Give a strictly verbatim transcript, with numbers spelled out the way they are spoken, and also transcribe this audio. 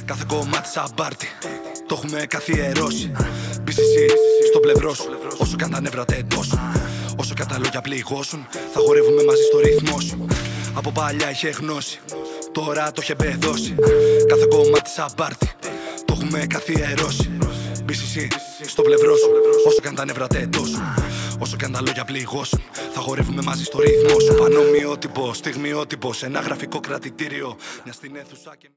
Κάθε κομμάτι σαν πάρτι το έχουμε καθιερώσει. μπι σι σι στο πλευρό σου, όσο κι αν τα νεύρα τεντώσουν, όσο κι αν τα λόγια πληγώσουν, θα χορεύουμε μαζί στο ρυθμό σου. Από παλιά είχε γνώση, τώρα το είχε μπεδώσει. Κάθε κομμάτι σαν πάρτι το έχουμε καθιερώσει. μπι σι σι στο πλευρό σου, όσο κι αν τα νεύρα τεντώσουν, όσο κι αν τα λόγια πληγώσουν, θα χορεύουμε μαζί στο ρυθμό σου. Πανομοιότυπο, στιγμιότυπο, σε ένα γραφικό κρατητήριο, μια στην αίθουσα και...